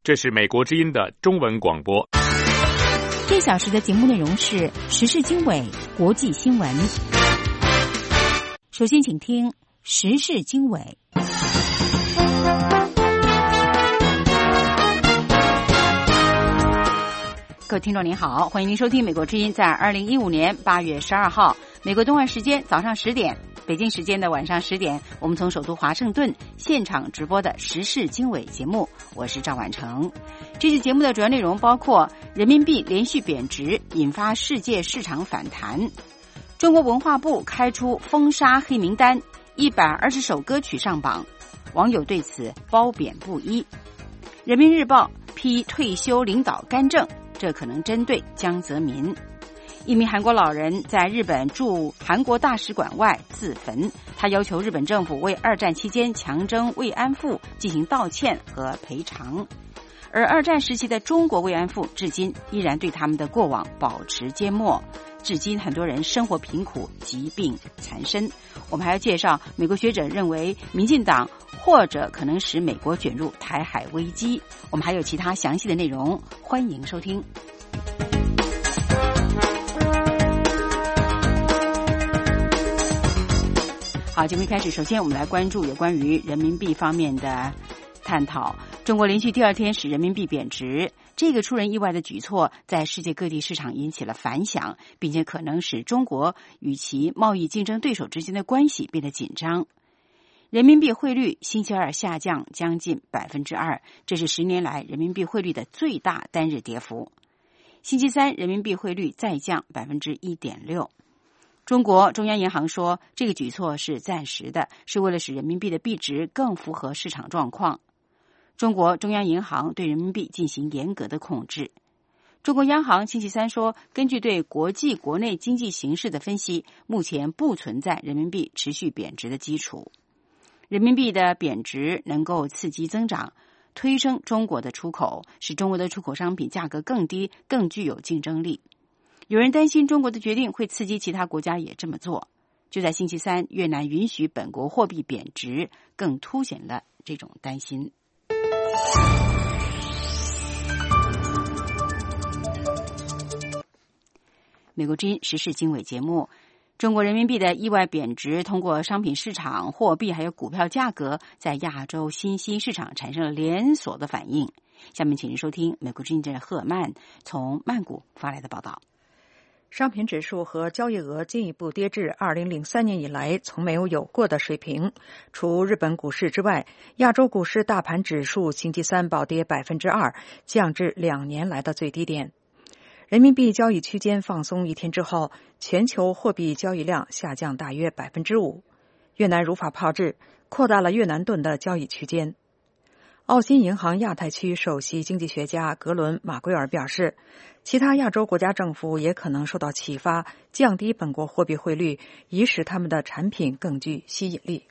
这是美国之音的中文广播。 这小时的节目内容是时事经纬、国际新闻。首先请听时事经纬。各位听众您好，欢迎您收听美国之音在2015年8月12号美国东岸时间早上10点，北京时间的晚上10点，我们从首都华盛顿现场直播的时事经纬节目，我是赵婉成。这期节目的主要内容包括人民币连续贬值引发世界市场反弹，中国文化部开出封杀黑名单，120首歌曲上榜，网友对此褒贬不一。人民日报批退休领导干政，这可能针对江泽民。一名韩国老人在日本驻韩国大使馆外自焚，他要求日本政府为二战期间强征慰安妇进行道歉和赔偿。而二战时期的中国慰安妇至今依然对他们的过往保持缄默，至今很多人生活贫苦，疾病缠身。我们还要介绍美国学者认为民进党或者可能使美国卷入台海危机。我们还有其他详细的内容，欢迎收听。好，节目一开始，首先我们来关注有关于人民币方面的探讨。中国连续第二天使人民币贬值，这个出人意外的举措在世界各地市场引起了反响，并且可能使中国与其贸易竞争对手之间的关系变得紧张。人民币汇率星期二下降将近 2%， 这是10年来人民币汇率的最大单日跌幅。星期三人民币汇率再降 1.6%。中国中央银行说，这个举措是暂时的，是为了使人民币的币值更符合市场状况。中国中央银行对人民币进行严格的控制。中国央行星期三说，根据对国际国内经济形势的分析，目前不存在人民币持续贬值的基础。人民币的贬值能够刺激增长，推升中国的出口，使中国的出口商品价格更低，更具有竞争力。有人担心中国的决定会刺激其他国家也这么做。就在星期三，越南允许本国货币贬值，更凸显了这种担心。美国之音时事经纬节目，中国人民币的意外贬值，通过商品市场、货币还有股票价格，在亚洲新兴市场产生了连锁的反应。下面请您收听美国之音的赫尔曼从曼谷发来的报道。 商品指数和交易额进一步跌至2003年以来从没有过的水平。除日本股市之外，亚洲股市大盘指数星期三暴跌 2%， 降至2年来的最低点。人民币交易区间放松一天之后，全球货币交易量下降大约 5%。 越南如法炮制，扩大了越南盾的交易区间。澳新银行亚太区首席经济学家格伦·马圭尔表示，其他亚洲国家政府也可能受到启发，降低本国货币汇率，以使他们的产品更具吸引力。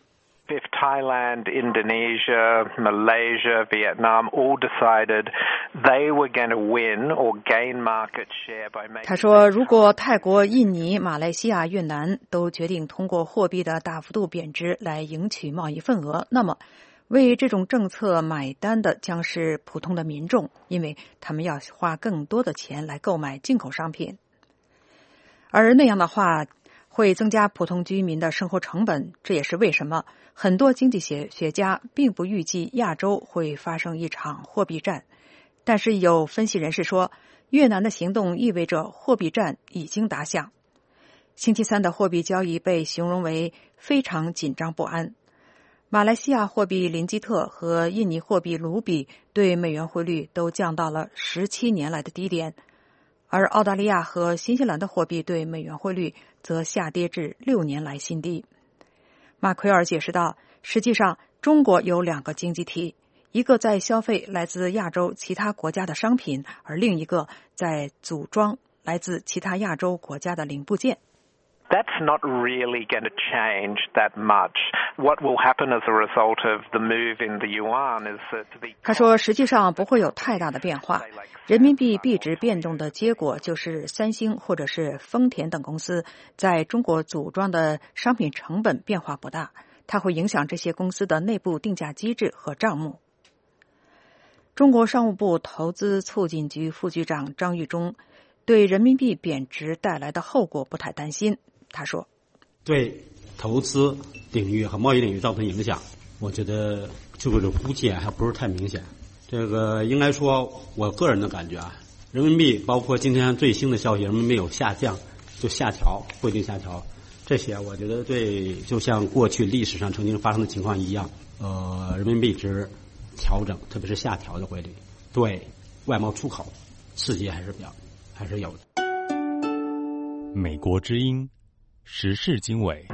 If Thailand, Indonesia, Malaysia, Vietnam all decided they were going to win or gain market share by making... 他说，如果泰国、印尼、马来西亚、越南都决定通过货币的大幅度贬值来赢取贸易份额，那么为这种政策买单的将是普通的民众，因为他们要花更多的钱来购买进口商品，而那样的话会增加普通居民的生活成本。这也是为什么很多经济学家并不预计亚洲会发生一场货币战。但是有分析人士说，越南的行动意味着货币战已经打响。星期三的货币交易被形容为非常紧张不安。马来西亚货币林基特和印尼货币卢比对美元汇率都降到了17年来的低点，而澳大利亚和新西兰的货币对美元汇率则下跌至6年来新低。马奎尔解释道，实际上中国有2个经济体，一个在消费来自亚洲其他国家的商品，而另一个在组装来自其他亚洲国家的零部件。 That's not really going to change that much. What will happen as a result of the move in the yuan is that the... 他说，实际上不会有太大的变化。人民币币值变动的结果就是三星或者是丰田等公司在中国组装的商品成本变化不大，它会影响这些公司的内部定价机制和账目。 中国商务部投资促进局副局长张玉忠对人民币贬值带来的后果不太担心。他说， 对投资领域和贸易领域造成影响，我觉得这个估计还不是太明显。这个应该说我个人的感觉啊，人民币包括今天最新的消息，人民币有下降，就下调，汇率下调，这些我觉得对，就像过去历史上曾经发生的情况一样，人民币值调整，特别是下调的汇率，对外贸出口刺激还是有的。 美国之音，时事经纬。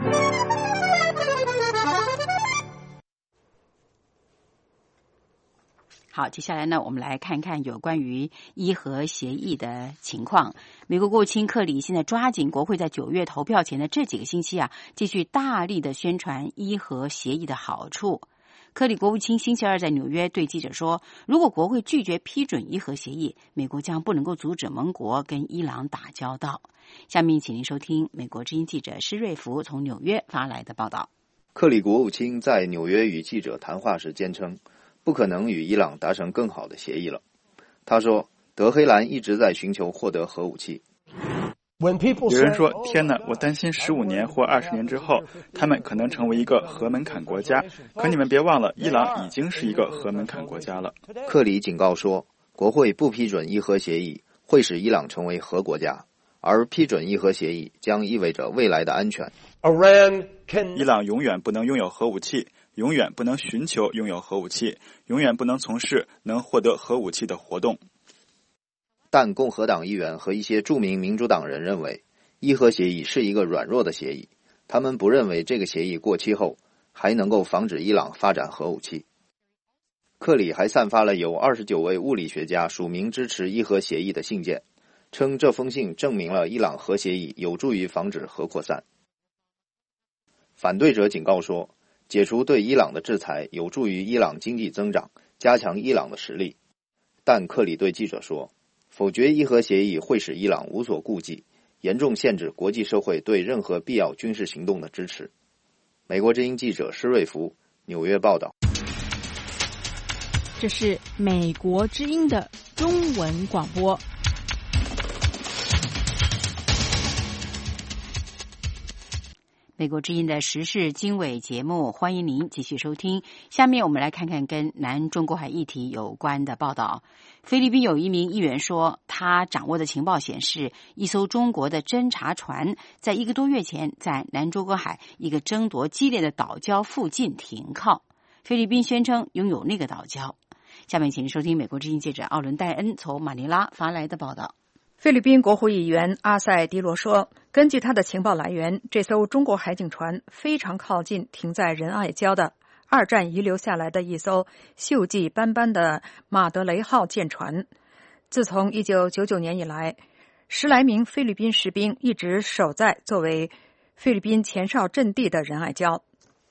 好，接下来呢，我们来看看有关于伊核协议的情况。美国国务卿克里现在抓紧国会在9月投票前的这几个星期继续大力的宣传伊核协议的好处。克里国务卿星期二在纽约对记者说，如果国会拒绝批准伊核协议，美国将不能够阻止盟国跟伊朗打交道。下面请您收听美国之音记者施瑞福从纽约发来的报道。 克里国务卿在纽约与记者谈话时坚称，不可能与伊朗达成更好的协议了。他说，德黑兰一直在寻求获得核武器。 有人说，天哪，我担心15年或20年之后，他们可能成为一个核门槛国家。可你们别忘了，伊朗已经是一个核门槛国家了。 克里警告说，国会不批准伊核协议会使伊朗成为核国家，而批准伊核协议将意味着未来的安全。 伊朗永远不能拥有核武器，永远不能寻求拥有核武器，永远不能从事能获得核武器的活动。 但共和党议员和一些著名民主党人认为，伊核协议是一个软弱的协议，他们不认为这个协议过期后还能够防止伊朗发展核武器。克里还散发了有29位物理学家署名支持伊核协议的信件，称这封信证明了伊朗核协议有助于防止核扩散。反对者警告说，解除对伊朗的制裁有助于伊朗经济增长，加强伊朗的实力。但克里对记者说，否决伊核协议会使伊朗无所顾忌，严重限制国际社会对任何必要军事行动的支持。美国之音记者施瑞福，纽约报道。 这是美国之音的中文广播。 美国之音的时事经纬节目，欢迎您继续收听。下面我们来看看跟南中国海议题有关的报道。菲律宾有一名议员说，他掌握的情报显示，一艘中国的侦察船在1个多月前在南中国海一个争夺激烈的岛礁附近停靠。菲律宾宣称拥有那个岛礁。下面请您收听美国之音记者奥伦戴恩从马尼拉发来的报道。 菲律宾国会议员阿塞迪罗说，根据他的情报来源，这艘中国海警船非常靠近停在仁爱礁的2战遗留下来的一艘锈迹斑斑的马德雷号舰船。自从1999年以来，10来名菲律宾士兵一直守在作为菲律宾前哨阵地的仁爱礁。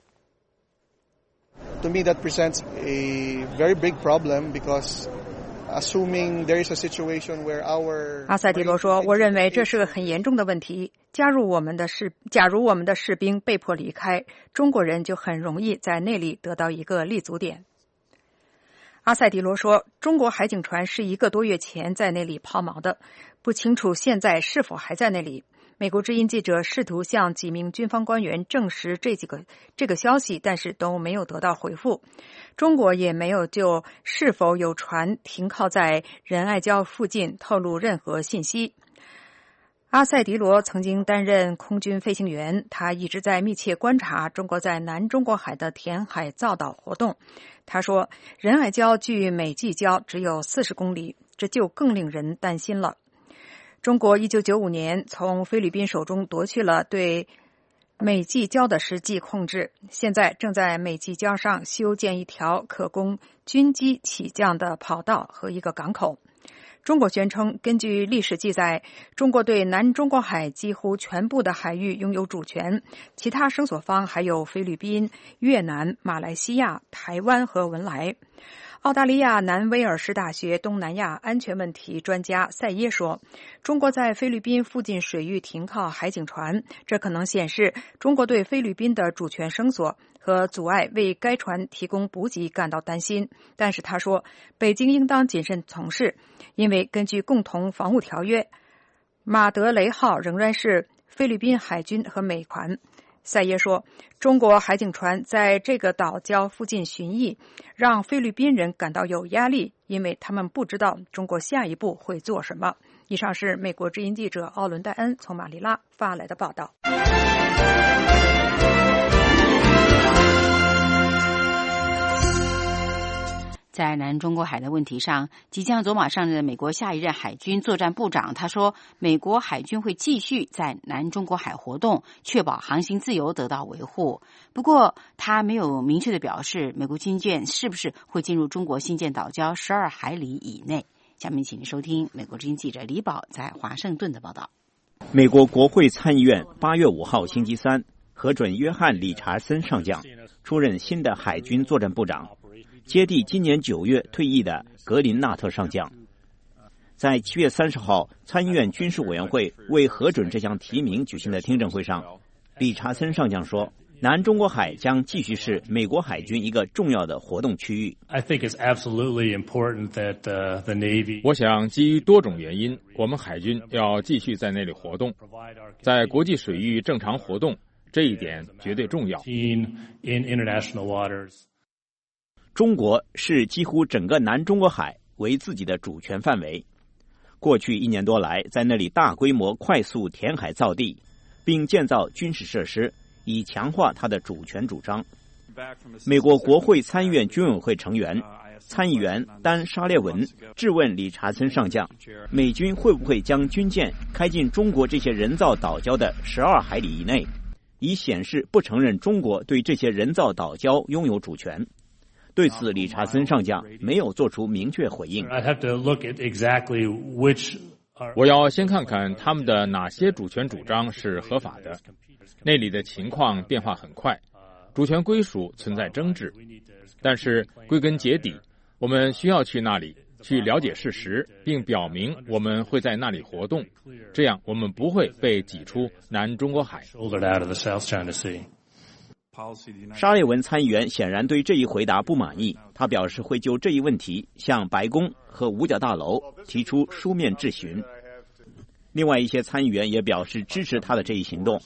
To me, that presents a very big problem because...Assuming there is a situation where our 阿塞迪罗说，我认为这是个很严重的问题。假如我们的士兵被迫离开，中国人就很容易在那里得到一个立足点。阿塞迪罗说，中国海警船是1个多月前在那里抛锚的，不清楚现在是否还在那里。美国之音记者试图向几名军方官员证实这个消息，但是都没有得到回复。中国也没有就是否有船停靠在仁爱礁附近透露任何信息。阿塞迪罗曾经担任空军飞行员，他一直在密切观察中国在南中国海的填海造岛活动。他说，仁爱礁距美济礁只有40公里，这就更令人担心了。中国1995年从菲律宾手中夺去了对美济礁的实际控制，现在正在美济礁上修建一条可供军机起降的跑道和一个港口。中国宣称，根据历史记载，中国对南中国海几乎全部的海域拥有主权，其他声索方还有菲律宾、越南、马来西亚、台湾和文莱。 澳大利亚南威尔士大学东南亚安全问题专家塞耶说，中国在菲律宾附近水域停靠海警船，这可能显示中国对菲律宾的主权声索和阻碍为该船提供补给感到担心。但是他说，北京应当谨慎从事，因为根据共同防务条约，马德雷号仍然是菲律宾海军和美船。塞耶说，中国海警船在这个岛礁附近巡弋，让菲律宾人感到有压力，因为他们不知道中国下一步会做什么。以上是美国之音记者奥伦戴恩从马尼拉发来的报道。 在南中国海的问题上，即将走马上任的美国下一任海军作战部长他说，美国海军会继续在南中国海活动，确保航行自由得到维护。不过他没有明确的表示美国军舰是不是会进入中国新建岛礁12海里以内。下面请您收听美国之音记者李宝在华盛顿的报道。 美国国会参议院8月5号星期三核准约翰·理查森上将出任新的海军作战部长，接替今年9月退役的格林纳特上将。在7月30号参议院军事委员会为核准这项提名举行的听证会上，理查森上将说，南中国海将继续是美国海军一个重要的活动区域。 我想基于多种原因，我们海军要继续在那里活动，在国际水域正常活动，这一点绝对重要。 中国视几乎整个南中国海为自己的主权范围，过去1年多来在那里大规模快速填海造地，并建造军事设施，以强化它的主权主张。美国国会参议院军委会成员参议员丹·沙列文质问理查森上将，美军会不会将军舰开进中国这些人造岛礁的12海里以内，以显示不承认中国对这些人造岛礁拥有主权。对此，理查森上将没有做出明确回应。 我要先看看他们的哪些主权主张是合法的。那里的情况变化很快，主权归属存在争执，但是归根结底，我们需要去那里，去了解事实，并表明我们会在那里活动，这样我们不会被挤出南中国海。 沙利文参议员显然对这一回答不满意，他表示会就这一问题向白宫和五角大楼提出书面质询。另外一些参议员也表示支持他的这一行动。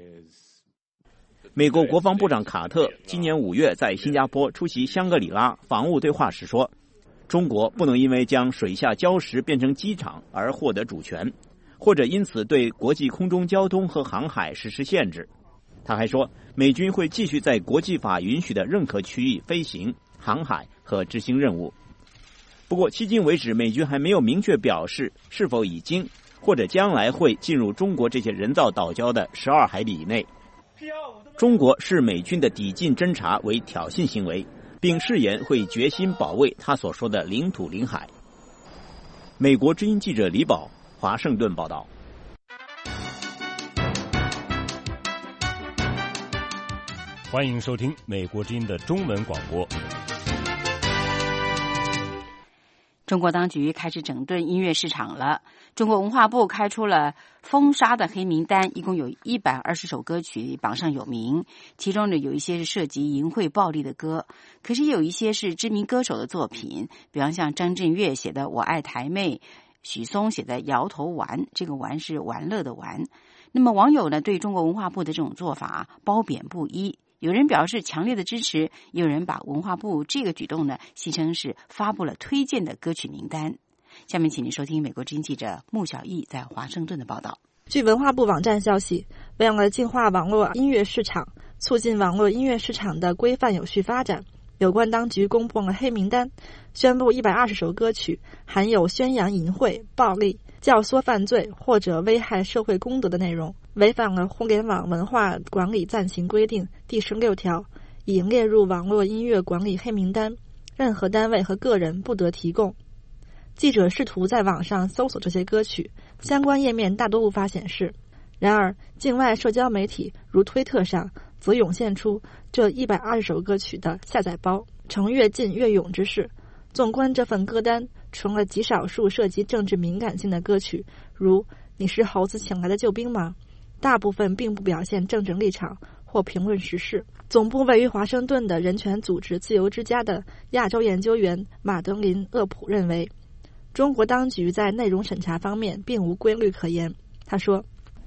美国国防部长卡特今年5月在新加坡出席香格里拉防务对话时说，中国不能因为将水下礁石变成机场而获得主权，或者因此对国际空中交通和航海实施限制。他还说，美军会继续在国际法允许的任何区域飞行、航海和执行任务。不过迄今为止，美军还没有明确表示是否已经或者将来会进入中国这些人造岛礁的12海里以内。中国视美军的抵近侦察为挑衅行为，并誓言会决心保卫他所说的领土领海。美国之音记者李宝，华盛顿报道。 欢迎收听美国之音的中文广播。 中国当局开始整顿音乐市场了。中国文化部开出了封杀的黑名单，一共有120首歌曲榜上有名，其中呢有一些是涉及淫秽暴力的歌，可是也有一些是知名歌手的作品，比方像张震岳写的《我爱台妹》，许嵩写的《摇头丸》，这个丸是玩乐的丸。那么网友呢对中国文化部的这种做法褒贬不一，有人表示强烈的支持，也有人把文化部这个举动呢戏称是发布了推荐的歌曲名单。下面请您收听美国之音记者穆小艺在华盛顿的报道。 据文化部网站消息，为了净化网络音乐市场，促进网络音乐市场的规范有序发展，有关当局公布了黑名单，宣布120首歌曲含有宣扬淫秽、暴力、教唆犯罪或者危害社会公德的内容，违反了互联网文化管理暂行规定第16条，已列入网络音乐管理黑名单，任何单位和个人不得提供。记者试图在网上搜索这些歌曲，相关页面大多无法显示。然而境外社交媒体如推特上则涌现出这120首歌曲的下载包，成越禁越勇之势。 纵观这份歌单，除了极少数涉及政治敏感性的歌曲，如你是猴子请来的救兵吗，大部分并不表现政治立场或评论时事。总部位于华盛顿的人权组织自由之家的亚洲研究员马德琳·厄普认为，中国当局在内容审查方面并无规律可言。他说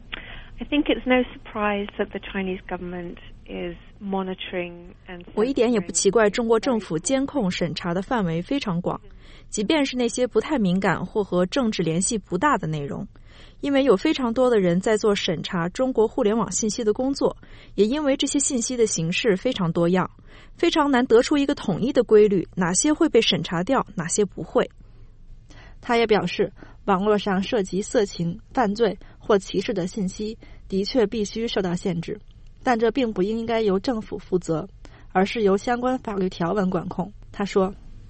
I think it's no surprise that the Chinese government is monitoring and 我一点也不奇怪中国政府监控审查的范围非常广，即便是那些不太敏感或和政治联系不大的内容，因为有非常多的人在做审查中国互联网信息的工作，也因为这些信息的形式非常多样，非常难得出一个统一的规律，哪些会被审查掉，哪些不会。 他也表示，网络上涉及色情、犯罪或歧视的信息的确必须受到限制，但这并不应该由政府负责，而是由相关法律条文管控。他说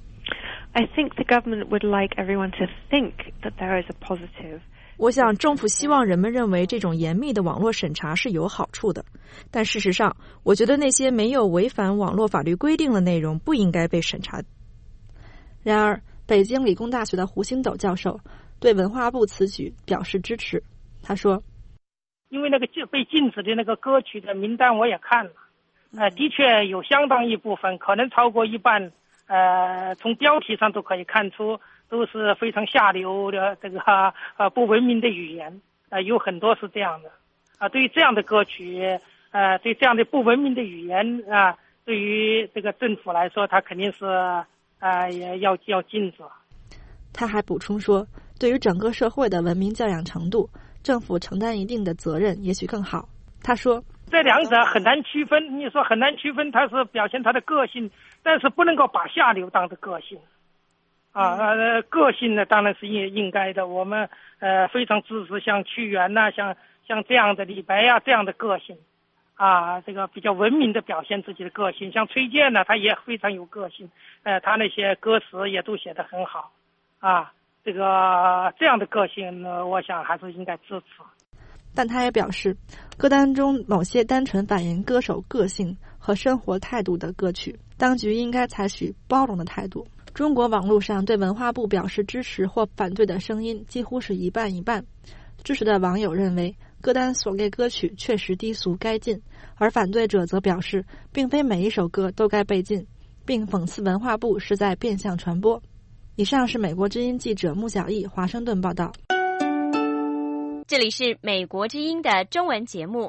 I think the government would like everyone to think that there is a positive 我想政府希望人们认为这种严密的网络审查是有好处的，但事实上我觉得那些没有违反网络法律规定的内容不应该被审查。 然而北京理工大学的胡星斗教授对文化部此举表示支持。他说， 因为那个被禁止的那个歌曲的名单我也看了，的确有相当一部分，可能超过一半，从标题上都可以看出都是非常下流的这个不文明的语言，有很多是这样的对于这样的歌曲，对这样的不文明的语言对于这个政府来说，他肯定是也要禁止。 他还补充说，对于整个社会的文明教养程度，政府承担一定的责任也许更好。他说， 这两者很难区分，你说很难区分，它是表现他的个性，但是不能够把下流当成个性个性呢当然是应该的，我们非常支持像屈原呐，像这样的李白啊这样的个性这个比较文明的表现自己的个性。像崔健呢，他也非常有个性，他那些歌词也都写得很好这样的个性呢，我想还是应该支持。 但他也表示，歌单中某些单纯反映歌手个性和生活态度的歌曲，当局应该采取包容的态度。中国网络上对文化部表示支持或反对的声音几乎是一半一半。支持的网友认为歌单所列歌曲确实低俗该禁，而反对者则表示并非每一首歌都该被禁，并讽刺文化部是在变相传播。以上是美国之音记者穆小艺华盛顿报道。 这里是美国之音的中文节目，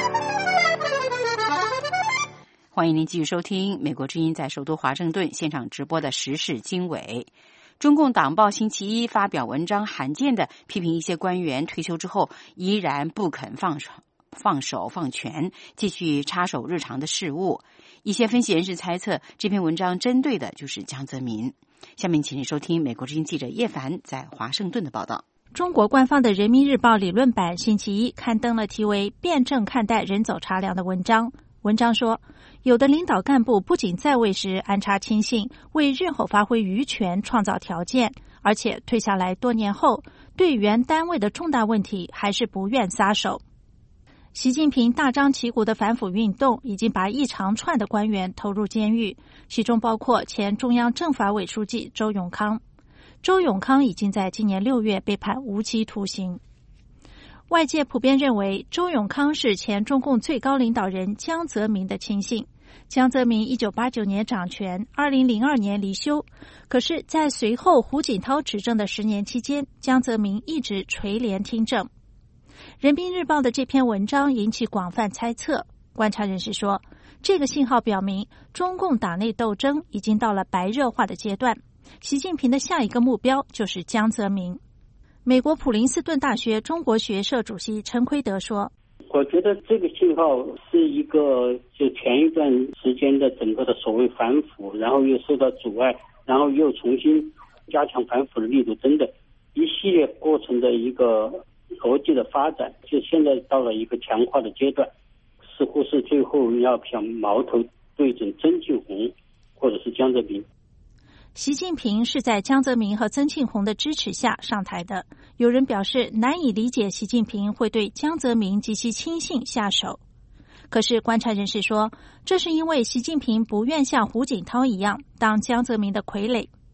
欢迎您继续收听美国之音在首都华盛顿现场直播的时事经纬。中共党报星期一发表文章，罕见的批评一些官员退休之后依然不肯放手放权，继续插手日常的事务。一些分析人士猜测，这篇文章针对的就是江泽民。下面请您收听美国之音记者叶凡在华盛顿的报道。 中国官方的人民日报理论版星期一刊登了题为辩证看待人走茶凉的文章。文章说，有的领导干部不仅在位时安插亲信，为日后发挥余权创造条件，而且退下来多年后，对原单位的重大问题还是不愿撒手。习近平大张旗鼓的反腐运动已经把一长串的官员投入监狱，其中包括前中央政法委书记周永康。周永康已经在今年6月被判无期徒刑。外界普遍认为周永康是前中共最高领导人江泽民的亲信。江泽民1989年掌权，2002年离休。可是在随后胡锦涛执政的10年期间，江泽民一直垂帘听政。人民日报的这篇文章引起广泛猜测。观察人士说，这个信号表明中共党内斗争已经到了白热化的阶段。习近平的下一个目标就是江泽民。美国普林斯顿大学中国学社主席陈奎德说， 我觉得这个信号是一个就前一段时间的整个的所谓反腐，然后又受到阻碍，然后又重新加强反腐的力度，真的一系列过程的一个逻辑的发展，就现在到了一个强化的阶段，似乎是最后要想矛头对准曾庆红或者是江泽民。 习近平是在江泽民和曾庆红的支持下上台的。有人表示难以理解习近平会对江泽民及其亲信下手。可是观察人士说，这是因为习近平不愿像胡锦涛一样当江泽民的傀儡。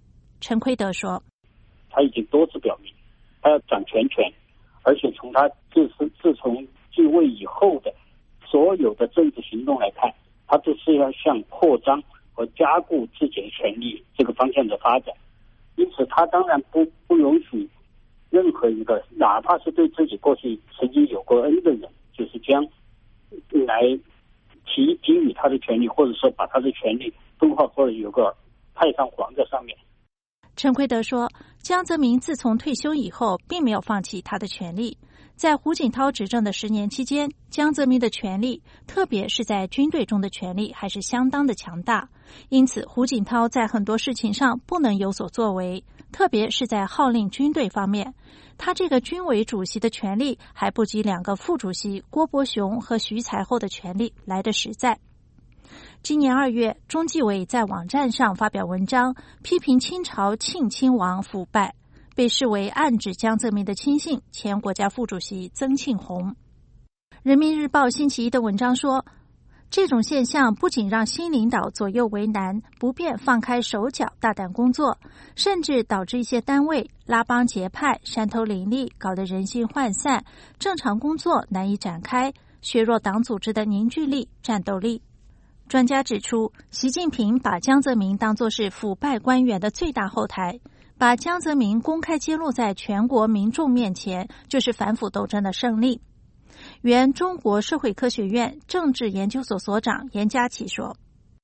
陈奎德说， 他已经多次表明他要掌全权，而且从他自从继位以后的所有的政治行动来看，他都是要向扩张和加固自己的权力这个方向的发展。因此他当然不容许任何一个哪怕是对自己过去曾经有过恩的人，就是将来给予他的权利，或者说把他的权利分化，或者有个太上皇在上面。 陈奎德说，江泽民自从退休以后并没有放弃他的权利。在胡锦涛执政的10年期间，江泽民的权力，特别是在军队中的权力还是相当的强大，因此胡锦涛在很多事情上不能有所作为，特别是在号令军队方面，他这个军委主席的权力还不及2个副主席郭伯雄和徐才厚的权力来得实在。今年2月，中纪委在网站上发表文章，批评清朝庆亲王腐败，被视为暗指江泽民的亲信前国家副主席曾庆红。人民日报星期一的文章说，这种现象不仅让新领导左右为难，不便放开手脚大胆工作，甚至导致一些单位拉帮结派、山头林立，搞得人心涣散，正常工作难以展开，削弱党组织的凝聚力、战斗力。专家指出，习近平把江泽民当作是腐败官员的最大后台，把江泽民公开揭露在全国民众面前，就是反腐斗争的胜利。原中国社会科学院政治研究所所长严家启说，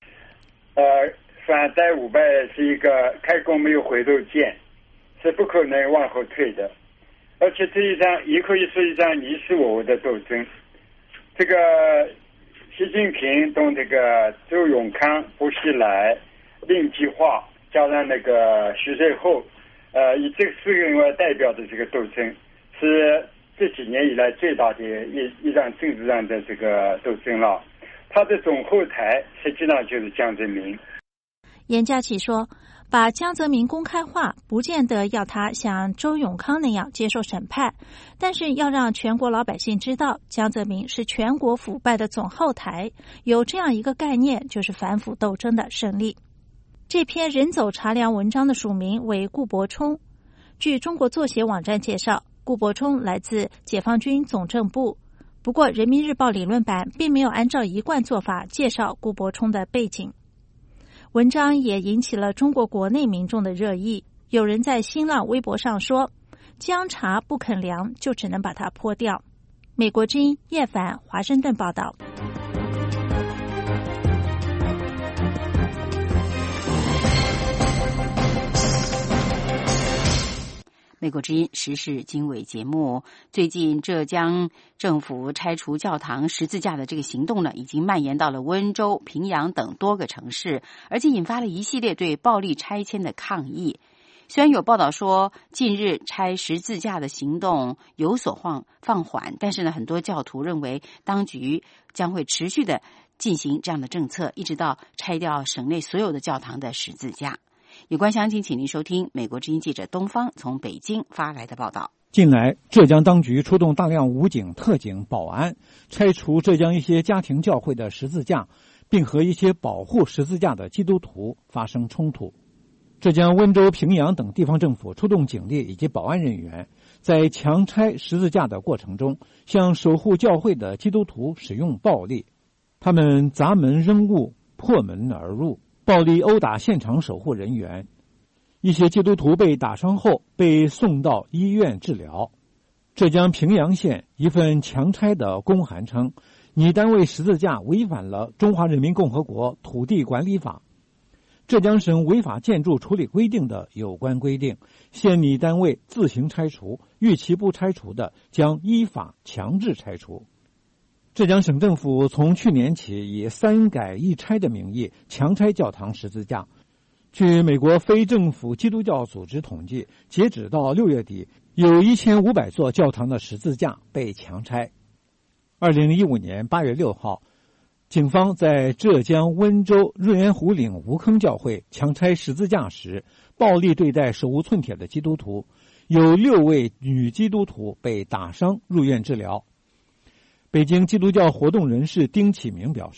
反逮腐败是一个开弓没有回头箭，是不可能往后退的，而且这一场也可以是一场你死我活的斗争。这个习近平同这个周永康、薄熙来、令计划加上那个徐才厚，以这4个人代表的这个斗争，是这几年以来最大的一场政治上的这个斗争了。他的总后台实际上就是江泽民。 严家启说，把江泽民公开化，不见得要他像周永康那样接受审判，但是要让全国老百姓知道，江泽民是全国腐败的总后台，有这样一个概念，就是反腐斗争的胜利。这篇人走茶凉文章的署名为顾伯冲。据中国作协网站介绍，顾伯冲来自解放军总政部，不过人民日报理论版并没有按照一贯做法介绍顾伯冲的背景。文章也引起了中国国内民众的热议，有人在新浪微博上说，姜茶不肯凉，就只能把它泼掉。美国之音叶凡华盛顿报道。 美国之音时事经纬节目，最近浙江政府拆除教堂十字架的这个行动呢，已经蔓延到了温州、平阳等多个城市，而且引发了一系列对暴力拆迁的抗议。虽然有报道说近日拆十字架的行动有所放缓，但是呢，很多教徒认为当局将会持续的进行这样的政策，一直到拆掉省内所有的教堂的十字架。有关详情，请您收听美国之音记者东方从北京发来的报道。 近来，浙江当局出动大量武警、特警、保安，拆除浙江一些家庭教会的十字架，并和一些保护十字架的基督徒发生冲突。浙江温州、平阳等地方政府出动警力以及保安人员，在强拆十字架的过程中，向守护教会的基督徒使用暴力，他们砸门扔物、破门而入，暴力殴打现场守护人员，一些基督徒被打伤后被送到医院治疗。浙江平阳县一份强拆的公函称，拟单位十字架违反了《中华人民共和国土地管理法》、浙江省违法建筑处理规定的有关规定，县拟单位自行拆除，逾期不拆除的将依法强制拆除。浙江省政府从去年起以3改1拆的名义强拆教堂十字架。据美国非政府基督教组织统计，截止到6月底，有1500座教堂的十字架被强拆。2015年8月6号，警方在浙江温州润园湖岭吴坑教会强拆十字架时，暴力对待手无寸铁的基督徒，有6位女基督徒被打伤入院治疗。北京基督教活动人士丁启明表示，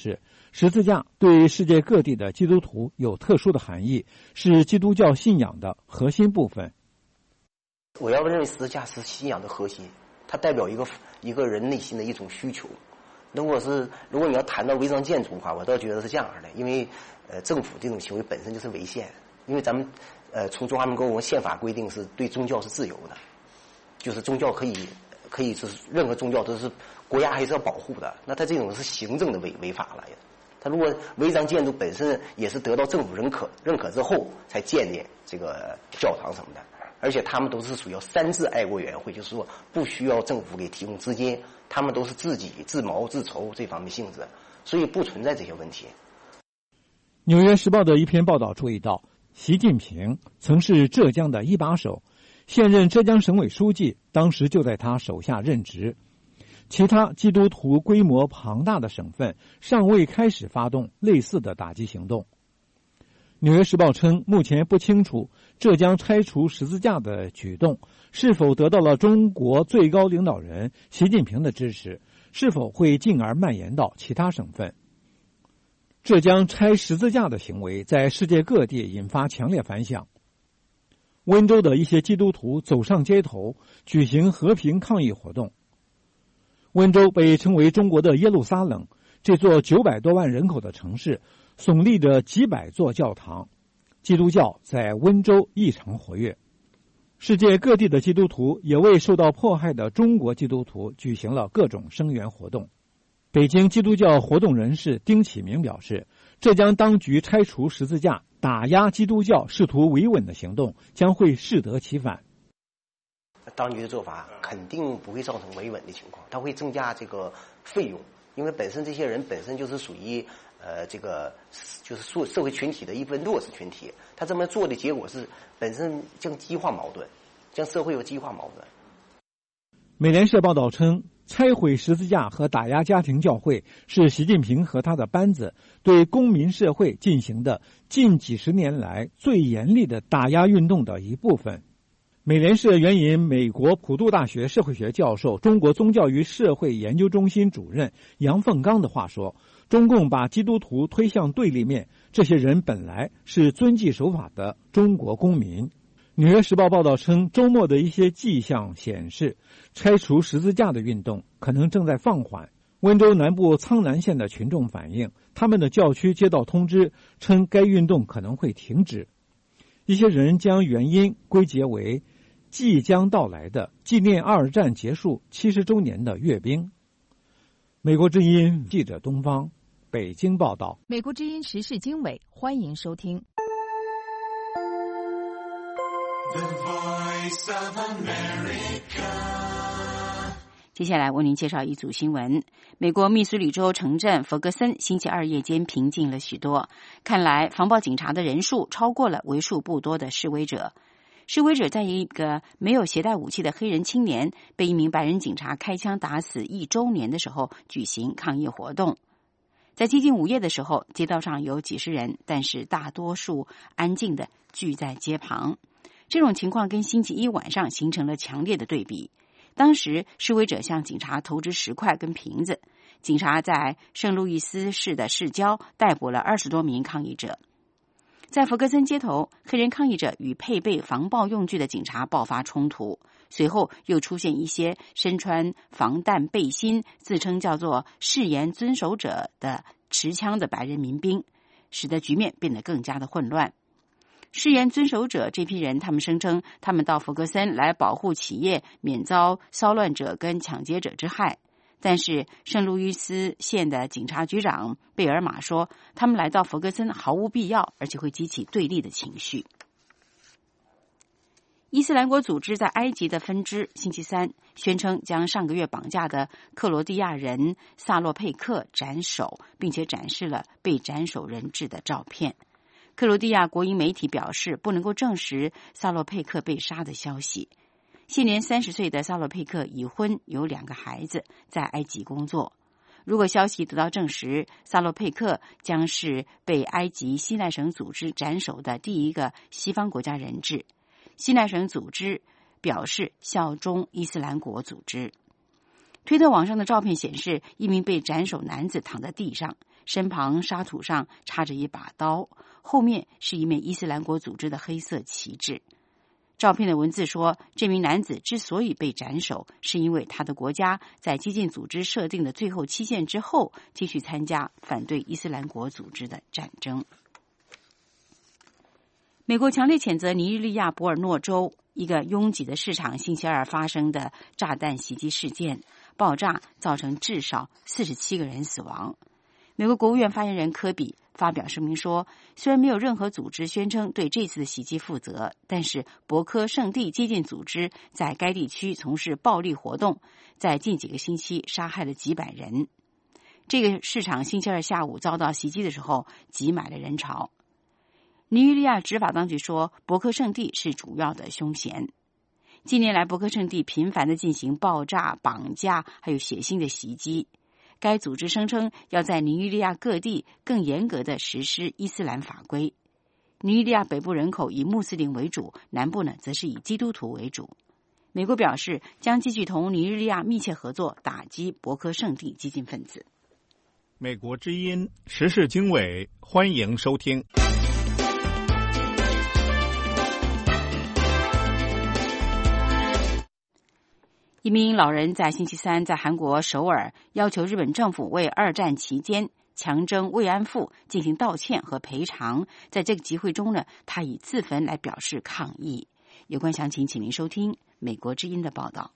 十字架对世界各地的基督徒有特殊的含义，是基督教信仰的核心部分。 我要认为十字架是信仰的核心，它代表一个人内心的一种需求。如果你要谈到违章建筑的话，我倒觉得是这样的，因为政府这种行为本身就是违宪，因为咱们从中华民国我们宪法规定是对宗教是自由的，就是宗教可以是任何宗教都是国家还是要保护的，那它这种是行政的违法了。它如果违章建筑本身也是得到政府认可之后才建立这个教堂什么的，而且他们都是属于三自爱国委员会，就是说不需要政府给提供资金，他们都是自己自谋自筹这方面性质，所以不存在这些问题。 纽约时报的一篇报道注意到，习近平曾是浙江的一把手，现任浙江省委书记当时就在他手下任职。其他基督徒规模庞大的省份尚未开始发动类似的打击行动。纽约时报称，目前不清楚浙江拆除十字架的举动是否得到了中国最高领导人习近平的支持，是否会进而蔓延到其他省份。浙江拆十字架的行为在世界各地引发强烈反响。温州的一些基督徒走上街头，举行和平抗议活动。温州被称为中国的耶路撒冷，这座900多万人口的城市耸立着几百座教堂，基督教在温州异常活跃。世界各地的基督徒也为受到迫害的中国基督徒举行了各种声援活动。北京基督教活动人士丁启明表示，浙江当局拆除十字架打压基督教试图维稳的行动将会适得其反。 当局的做法肯定不会造成维稳的情况，它会增加这个费用，因为本身这些人本身就是属于这个就是社会群体的一部分弱势群体，他这么做的结果是本身将激化矛盾，将社会有激化矛盾。 美联社报道称，拆毁十字架和打压家庭教会是习近平和他的班子对公民社会进行的近几十年来最严厉的打压运动的一部分。美联社援引美国普渡大学社会学教授、中国宗教与社会研究中心主任杨凤刚的话说，中共把基督徒推向对立面，这些人本来是遵纪守法的中国公民。纽约时报报道称，周末的一些迹象显示，拆除十字架的运动可能正在放缓。温州南部苍南县的群众反映，他们的教区接到通知，称该运动可能会停止。一些人将原因归结为即将到来的纪念二战结束70周年的阅兵。美国之音记者东方北京报道。 美国之音时事经纬，欢迎收听。The Voice of America。接下来为您介绍一组新闻。美国密苏里州城镇弗格森星期二夜间平静了许多，看来防暴警察的人数超过了为数不多的示威者。示威者在一个没有携带武器的黑人青年被一名白人警察开枪打死1周年的时候举行抗议活动。在接近午夜的时候，街道上有几十人，但是大多数安静地聚在街旁。这种情况跟星期一晚上形成了强烈的对比。当时示威者向警察投掷石块跟瓶子，警察在圣路易斯市的市郊逮捕了20多名抗议者。在弗格森街头，黑人抗议者与配备防暴用具的警察爆发冲突，随后又出现一些身穿防弹背心、自称叫做誓言遵守者的持枪的白人民兵，使得局面变得更加的混乱。誓言遵守者这批人，他们声称他们到弗格森来保护企业免遭骚乱者跟抢劫者之害，但是圣路易斯县的警察局长贝尔玛说，他们来到弗格森毫无必要，而且会激起对立的情绪。伊斯兰国组织在埃及的分支星期三宣称将上个月绑架的克罗地亚人萨洛佩克斩首，并且展示了被斩首人质的照片。克罗地亚国营媒体表示，不能够证实萨洛佩克被杀的消息。现年30岁的萨洛佩克已婚，有2个孩子，在埃及工作。如果消息得到证实，萨洛佩克将是被埃及西奈省组织斩首的第一个西方国家人质。西奈省组织表示效忠伊斯兰国组织。推特网上的照片显示，一名被斩首男子躺在地上， 身旁沙土上插着一把刀，后面是一面伊斯兰国组织的黑色旗帜。照片的文字说，这名男子之所以被斩首，是因为他的国家在激进组织设定的最后期限之后，继续参加反对伊斯兰国组织的战争。美国强烈谴责尼日利亚博尔诺州一个拥挤的市场星期二发生的炸弹袭击事件，爆炸造成至少47个人死亡。美国国务院发言人科比发表声明说，虽然没有任何组织宣称对这次的袭击负责，但是博科圣地激进组织在该地区从事暴力活动，在近几个星期杀害了几百人。这个市场星期二下午遭到袭击的时候，挤满了人潮。尼日利亚执法当局说，博科圣地是主要的凶嫌。近年来，博科圣地频繁地进行爆炸、绑架，还有血腥的袭击。该组织声称要在尼日利亚各地更严格地实施伊斯兰法规。尼日利亚北部人口以穆斯林为主，南部呢则是以基督徒为主。美国表示将继续同尼日利亚密切合作，打击博科圣地激进分子。 美国之音时事经纬，欢迎收听。 一名老人在星期三在韩国首尔要求日本政府为二战期间强征慰安妇进行道歉和赔偿。在这个集会中呢，他以自焚来表示抗议。有关详情，请您收听美国之音的报道。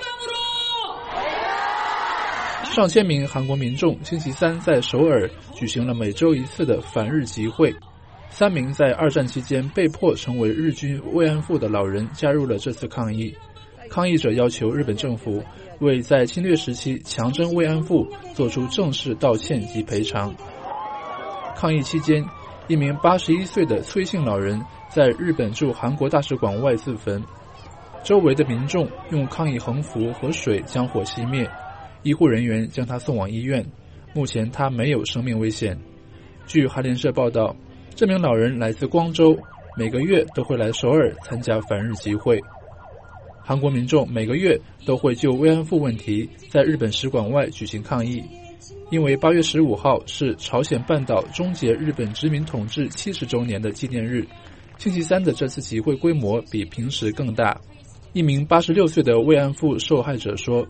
上千名韩国民众星期三在首尔举行了每周一次的反日集会。3名在二战期间被迫成为日军慰安妇的老人加入了这次抗议。抗议者要求日本政府为在侵略时期强征慰安妇做出正式道歉及赔偿。抗议期间，一名81岁的崔姓老人在日本驻韩国大使馆外自焚，周围的民众用抗议横幅和水将火熄灭，医护人员将他送往医院，目前他没有生命危险。据韩联社报道，这名老人来自光州，每个月都会来首尔参加反日集会。韩国民众每个月都会就慰安妇问题在日本使馆外举行抗议，因为8月15号是朝鲜半岛终结日本殖民统治70周年的纪念日。星期三的这次集会规模比平时更大。一名86岁的慰安妇受害者说，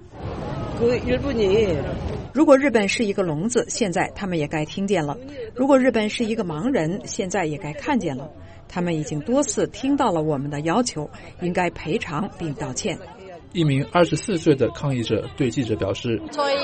如果日本是一个聋子，现在他们也该听见了；如果日本是一个盲人，现在也该看见了。他们已经多次听到了我们的要求，应该赔偿并道歉。 一名24岁的抗议者对记者表示，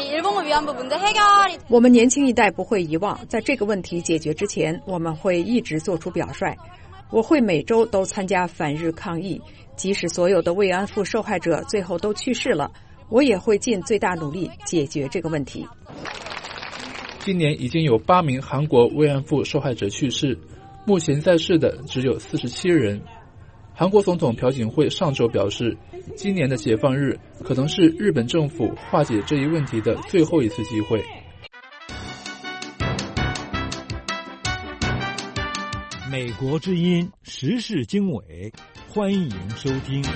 我们年轻一代不会遗忘，在这个问题解决之前，我们会一直做出表率。我会每周都参加反日抗议，即使所有的慰安妇受害者最后都去世了，我也会尽最大努力解决这个问题。 今年已经有8名韩国慰安妇受害者去世，目前在世的只有47人。韩国总统朴槿惠上周表示，今年的解放日可能是日本政府化解这一问题的最后一次机会。 美国之音时事经纬，欢迎收听。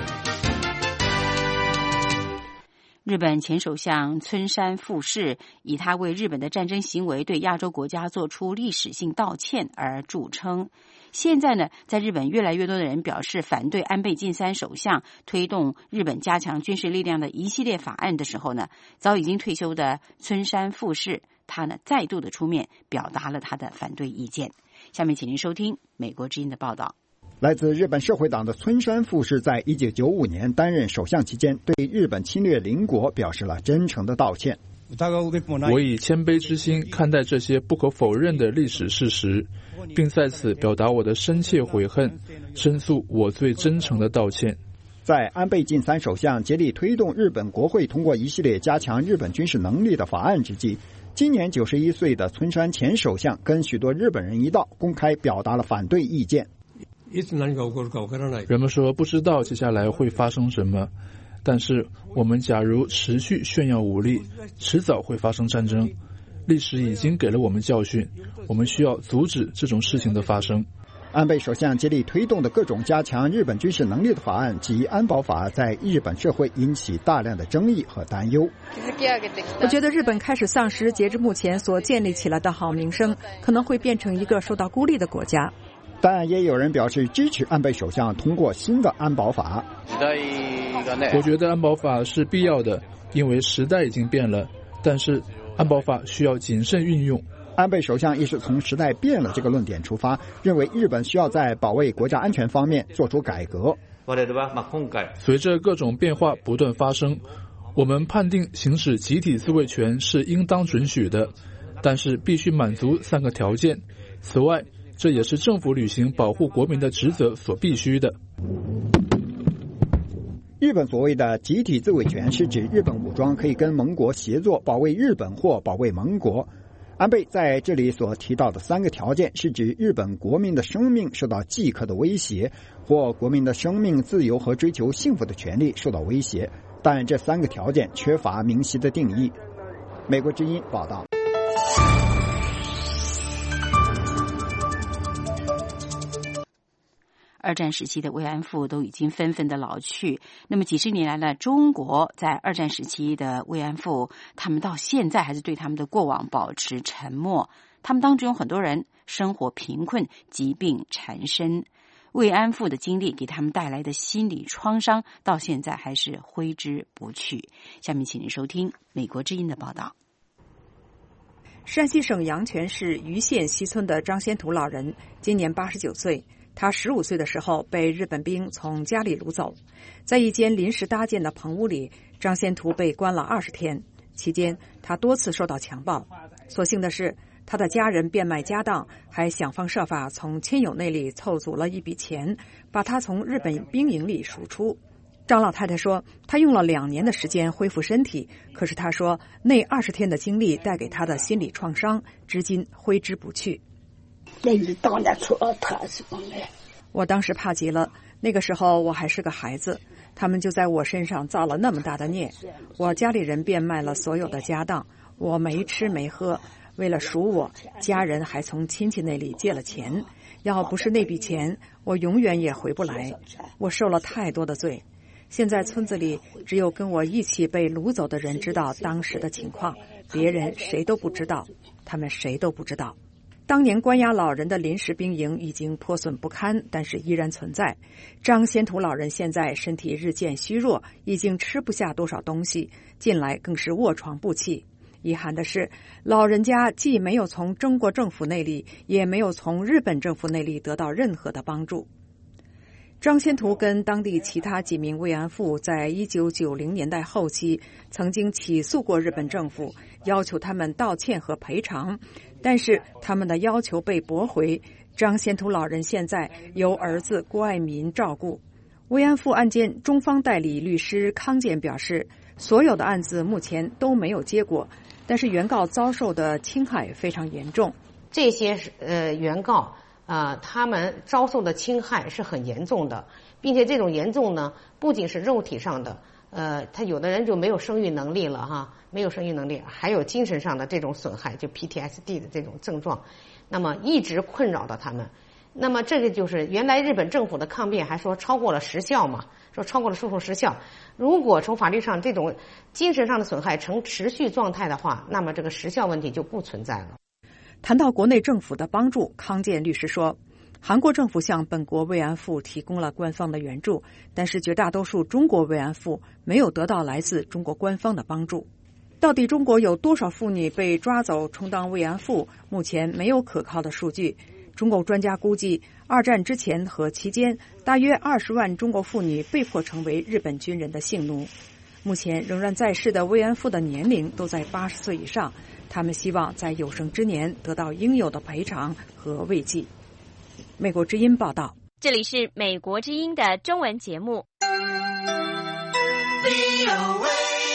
日本前首相村山富市以他为日本的战争行为对亚洲国家做出历史性道歉而著称。现在呢，在日本越来越多的人表示反对安倍晋三首相推动日本加强军事力量的一系列法案的时候呢，早已经退休的村山富市他呢再度的出面表达了他的反对意见。下面请您收听美国之音的报道。 来自日本社会党的村山富市在1995年担任首相期间，对日本侵略邻国表示了真诚的道歉。 我以谦卑之心看待这些不可否认的历史事实，并在此表达我的深切悔恨，申诉我最真诚的道歉。 在安倍晋三首相竭力推动日本国会通过一系列加强日本军事能力的法案之际，今年91岁的村山前首相跟许多日本人一道，公开表达了反对意见。 人们说不知道接下来会发生什么，但是我们假如持续炫耀武力，迟早会发生战争。历史已经给了我们教训，我们需要阻止这种事情的发生。 安倍首相竭力推动的各种加强日本军事能力的法案及安保法，在日本社会引起大量的争议和担忧。 我觉得日本开始丧失截至目前所建立起来的好名声，可能会变成一个受到孤立的国家。 但也有人表示支持安倍首相通过新的安保法。 我觉得安保法是必要的，因为时代已经变了，但是安保法需要谨慎运用。 安倍首相也是从时代变了这个论点出发，认为日本需要在保卫国家安全方面做出改革。 随着各种变化不断发生，我们判定行使集体自卫权是应当准许的，但是必须满足3个条件。此外，这也是政府履行保护国民的职责所必须的。 日本所谓的集体自卫权是指日本武装可以跟盟国协作保卫日本或保卫盟国。安倍在这里所提到的3个条件是指日本国民的生命受到即刻的威胁，或国民的生命、自由和追求幸福的权利受到威胁，但这3个条件缺乏明晰的定义。美国之音报道。 二战时期的慰安妇都已经纷纷的老去，那么几十年来呢，中国在二战时期的慰安妇，他们到现在还是对他们的过往保持沉默。他们当中有很多人生活贫困，疾病缠身，慰安妇的经历给他们带来的心理创伤，到现在还是挥之不去。下面请您收听美国之音的报道。 山西省阳泉市盂县西村的张先图老人今年89岁。他15岁的时候被日本兵从家里掳走，在一间临时搭建的棚屋里，张先图被关了20天。期间，他多次受到强暴。所幸的是，他的家人变卖家当，还想方设法从亲友那里凑足了一笔钱，把他从日本兵营里赎出。张老太太说，她用了2年的时间恢复身体，可是她说，那20天的经历带给她的心理创伤，至今挥之不去。我当时怕极了，那个时候我还是个孩子，他们就在我身上造了那么大的孽。我家里人变卖了所有的家当，我没吃没喝，为了赎我，家人还从亲戚那里借了钱，要不是那笔钱，我永远也回不来。我受了太多的罪。现在村子里只有跟我一起被掳走的人知道当时的情况，别人谁都不知道，他们谁都不知道。当年关押老人的临时兵营已经破损不堪，但是依然存在。张先图老人现在身体日渐虚弱，已经吃不下多少东西，近来更是卧床不起。遗憾的是，老人家既没有从中国政府那里，也没有从日本政府那里得到任何的帮助。张先图跟当地其他几名慰安妇在1990年代后期曾经起诉过日本政府，要求他们道歉和赔偿，但是他们的要求被驳回。张先图老人现在由儿子郭爱民照顾。慰安妇案件中方代理律师康健表示，所有的案子目前都没有结果，但是原告遭受的侵害非常严重。 这些原告他们遭受的侵害是很严重的，并且这种严重呢，不仅是肉体上的，他有的人就没有生育能力了哈，没有生育能力，还有精神上的这种损害，就 PTSD 的这种症状，那么一直困扰着他们。那么这个就是原来日本政府的抗辩还说超过了时效嘛，说超过了诉讼时效。如果从法律上这种精神上的损害呈持续状态的话，那么这个时效问题就不存在了。 谈到国内政府的帮助，康健律师说，韩国政府向本国慰安妇提供了官方的援助，但是绝大多数中国慰安妇没有得到来自中国官方的帮助。到底中国有多少妇女被抓走充当慰安妇，目前没有可靠的数据。中国专家估计，二战之前和期间，大约20万中国妇女被迫成为日本军人的性奴。目前仍然在世的慰安妇的年龄都在80岁以上，他们希望在有生之年得到应有的赔偿和慰藉。美国之音报道。 这里是美国之音的中文节目。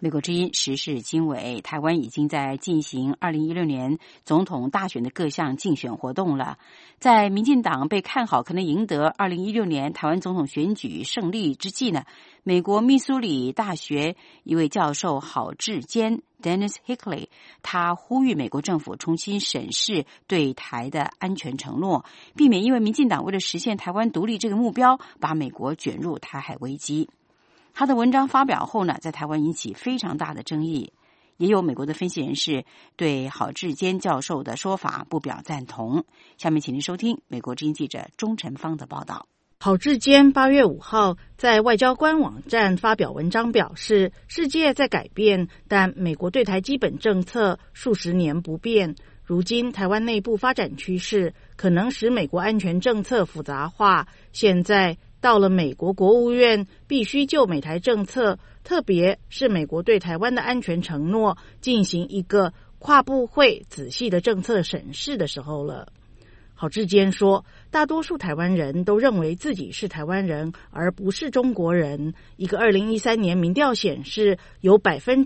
美国之音时事经纬，台湾已经在进行2016年总统大选的各项竞选活动了。在民进党被看好可能赢得2016年台湾总统选举胜利之际呢，美国密苏里大学一位教授郝志坚 Dennis Hickley， 他呼吁美国政府重新审视对台的安全承诺，避免因为民进党为了实现台湾独立这个目标，把美国卷入台海危机。他的文章发表后呢，在台湾引起非常大的争议，也有美国的分析人士对郝志坚教授的说法不表赞同。下面请您收听美国之音记者钟晨芳的报道。 郝志坚8月5号在外交官网站发表文章表示，世界在改变，但美国对台基本政策数十年不变。如今台湾内部发展趋势可能使美国安全政策复杂化，现在到了美国国务院必须就美台政策，特别是美国对台湾的安全承诺，进行一个跨部会仔细的政策审视的时候了。郝志坚说，大多数台湾人都认为自己是台湾人，而不是中国人。一个2013年民调显示，有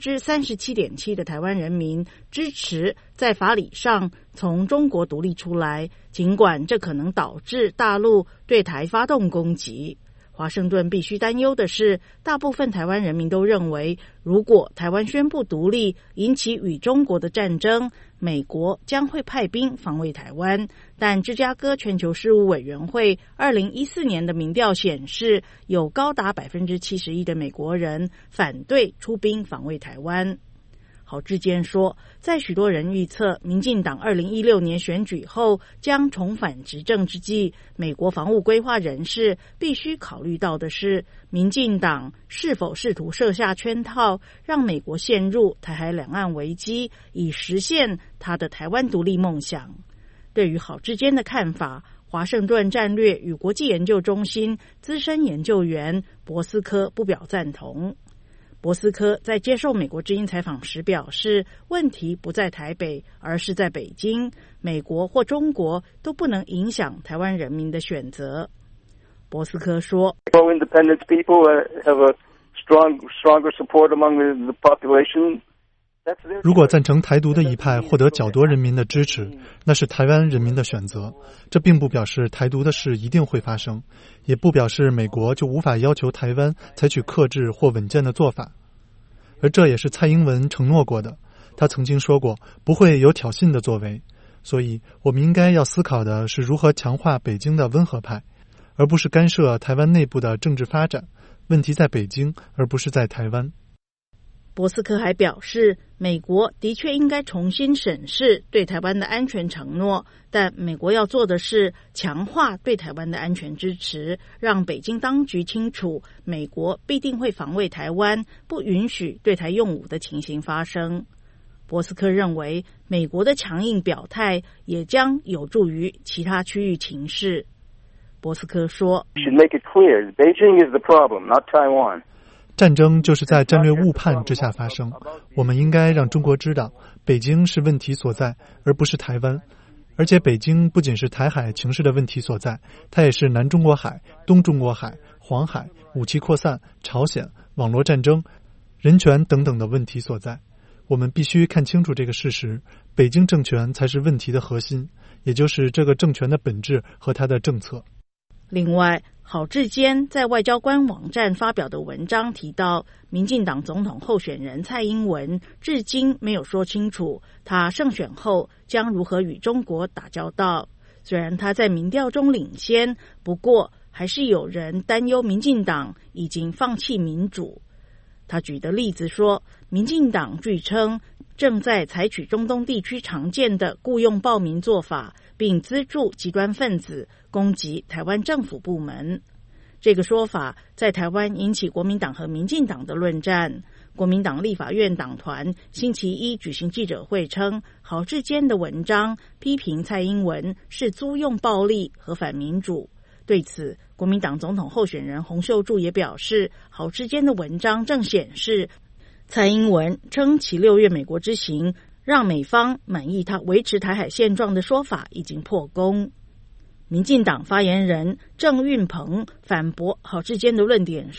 37.7% 的台湾人民支持在法理上从中国独立出来，尽管这可能导致大陆对台发动攻击。华盛顿必须担忧的是，大部分台湾人民都认为，如果台湾宣布独立，引起与中国的战争，美国将会派兵防卫台湾。但芝加哥全球事务委员会2014年的民调显示，有高达 71% 的美国人反对出兵防卫台湾。郝志坚说，在许多人预测民进党2016年选举后将重返执政之际，美国防务规划人士必须考虑到的是，民进党是否试图设下圈套，让美国陷入台海两岸危机，以实现他的台湾独立梦想。对于郝志坚的看法，华盛顿战略与国际研究中心资深研究员博斯科不表赞同。博斯科在接受美国之音采访时表示，问题不在台北，而是在北京。美国或中国都不能影响台湾人民的选择。博斯科说， Pro-independence people have a stronger support among the population. 如果赞成台独的一派获得较多人民的支持，那是台湾人民的选择。这并不表示台独的事一定会发生，也不表示美国就无法要求台湾采取克制或稳健的做法。而这也是蔡英文承诺过的，他曾经说过不会有挑衅的作为。所以我们应该要思考的是如何强化北京的温和派，而不是干涉台湾内部的政治发展。问题在北京，而不是在台湾。 博斯科还表示，美国的确应该重新审视对台湾的安全承诺，但美国要做的是强化对台湾的安全支持，让北京当局清楚，美国必定会防卫台湾，不允许对台用武的情形发生。博斯科认为，美国的强硬表态也将有助于其他区域情势。博斯科说， should make it clear, Beijing is the problem, not Taiwan. 战争就是在战略误判之下发生，我们应该让中国知道，北京是问题所在，而不是台湾。而且北京不仅是台海情势的问题所在，它也是南中国海、东中国海、黄海、武器扩散、朝鲜、网络战争、人权等等的问题所在。我们必须看清楚这个事实，北京政权才是问题的核心，也就是这个政权的本质和它的政策。 另外，郝志坚在外交官网站发表的文章提到，民进党总统候选人蔡英文至今没有说清楚他胜选后将如何与中国打交道。虽然他在民调中领先，不过还是有人担忧民进党已经放弃民主。他举的例子说，民进党据称正在采取中东地区常见的雇佣暴民做法，并资助极端分子攻击台湾政府部门。这个说法在台湾引起国民党和民进党的论战。国民党立法院党团星期一举行记者会称，郝志坚的文章批评蔡英文是租用暴力和反民主。对此，国民党总统候选人洪秀柱也表示，郝志坚的文章正显示蔡英文称其6月美国之行让美方满意他维持台海现状的说法已经破功。民进党发言人郑运鹏反驳郝志坚的论点说，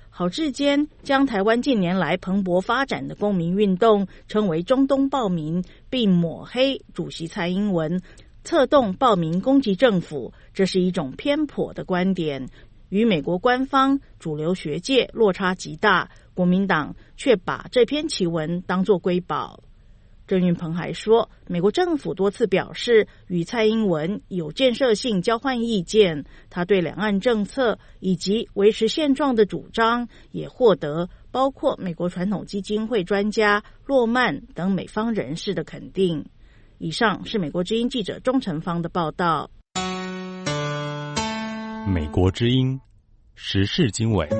郝志坚将台湾近年来蓬勃发展的公民运动称为中东暴民，并抹黑主席蔡英文策动暴民攻击政府，这是一种偏颇的观点，与美国官方主流学界落差极大，国民党却把这篇奇文当作瑰宝。郑运鹏还说，美国政府多次表示与蔡英文有建设性交换意见，他对两岸政策以及维持现状的主张也获得包括美国传统基金会专家洛曼等美方人士的肯定。以上是美国之音记者钟成芳的报道。 美国之音时事经纬。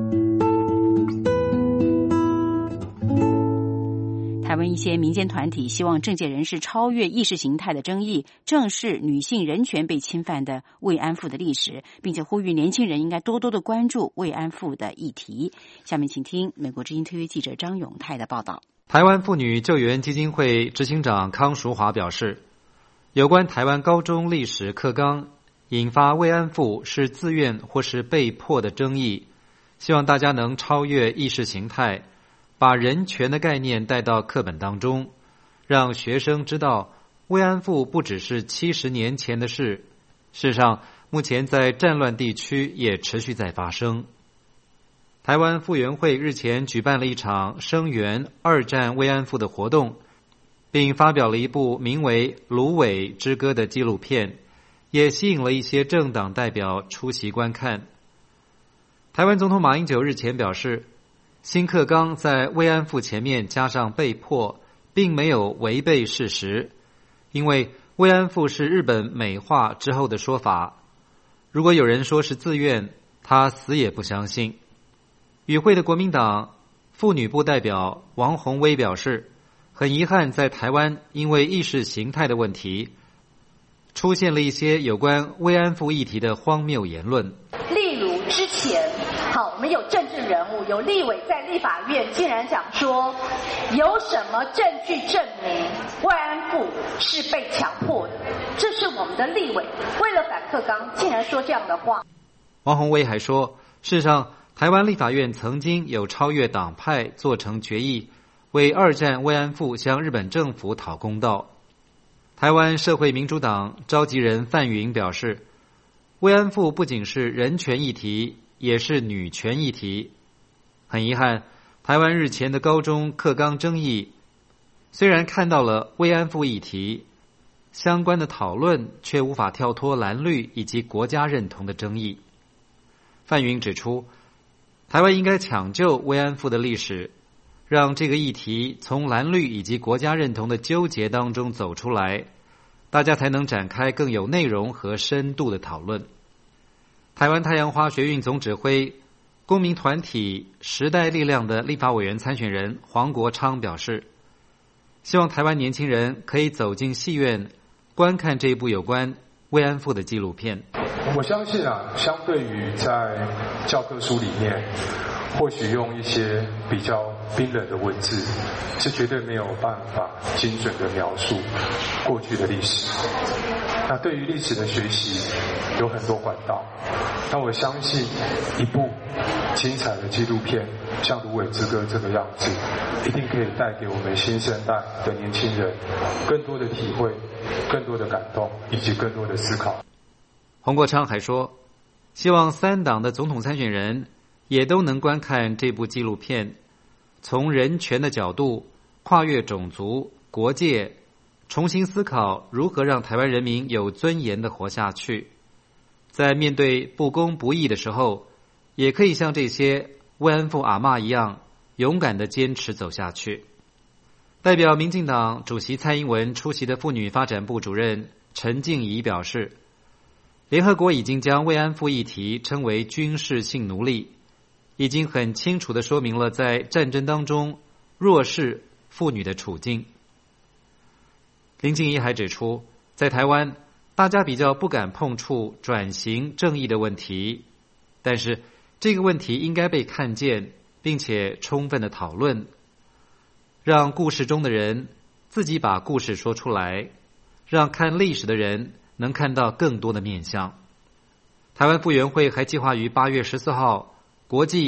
台湾一些民间团体希望政界人士超越意识形态的争议，正视女性人权被侵犯的慰安妇的历史，并且呼吁年轻人应该多多的关注慰安妇的议题。下面请听美国之音特约记者张永泰的报道。 台湾妇女救援基金会执行长康淑华表示，有关台湾高中历史课纲引发慰安妇是自愿或是被迫的争议，希望大家能超越意识形态，把人权的概念带到课本当中，让学生知道慰安妇不只是70年前的事，事实上目前在战乱地区也持续在发生。台湾妇援会日前举办了一场声援二战慰安妇的活动，并发表了一部名为《芦苇之歌》的纪录片，也吸引了一些政党代表出席观看。台湾总统马英九日前表示，新课纲在慰安妇前面加上被迫，并没有违背事实，因为慰安妇是日本美化之后的说法。如果有人说是自愿，他死也不相信。与会的国民党妇女部代表王宏威表示，很遗憾在台湾因为意识形态的问题，出现了一些有关慰安妇议题的荒谬言论。 例如之前我们有政治人物，有立委在立法院竟然讲说，有什么证据证明慰安妇是被强迫的？这是我们的立委为了反课纲，竟然说这样的话。 王宏威还说，事实上台湾立法院曾经有超越党派做成决议，为二战慰安妇向日本政府讨公道。台湾社会民主党召集人范云表示，慰安妇不仅是人权议题，也是女权议题。很遗憾，台湾日前的高中课纲争议，虽然看到了慰安妇议题，相关的讨论却无法跳脱蓝绿以及国家认同的争议。范云指出，台湾应该抢救慰安妇的历史，让这个议题从蓝绿以及国家认同的纠结当中走出来，大家才能展开更有内容和深度的讨论。台湾太阳花学运总指挥、公民团体时代力量的立法委员参选人黄国昌表示，希望台湾年轻人可以走进戏院观看这一部有关慰安妇的纪录片。 我相信相对于在教科书里面或许用一些比较冰冷的文字，是绝对没有办法精准的描述过去的历史。那对于历史的学习有很多管道，那我相信一部精彩的纪录片像《芦苇之歌》这个样子，一定可以带给我们新生代的年轻人更多的体会、更多的感动以及更多的思考。 洪国昌还说，希望3党的总统参选人也都能观看这部纪录片，从人权的角度跨越种族、国界，重新思考如何让台湾人民有尊严地活下去。在面对不公不义的时候，也可以像这些慰安妇阿嬷一样，勇敢地坚持走下去。代表民进党主席蔡英文出席的妇女发展部主任陈静怡表示，联合国已经将慰安妇议题称为军事性奴隶，已经很清楚地说明了在战争当中弱势妇女的处境。林静怡还指出，在台湾大家比较不敢碰触转型正义的问题，但是这个问题应该被看见，并且充分的讨论，让故事中的人自己把故事说出来，让看历史的人能看到更多的面向。台湾妇援会还计划于8月14号国际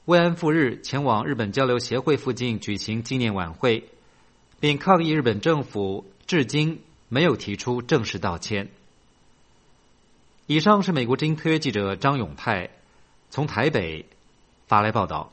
慰安妇日前往日本交流协会附近举行纪念晚会，并抗议日本政府至今没有提出正式道歉。以上是美国之音特约记者张永泰从台北发来报道。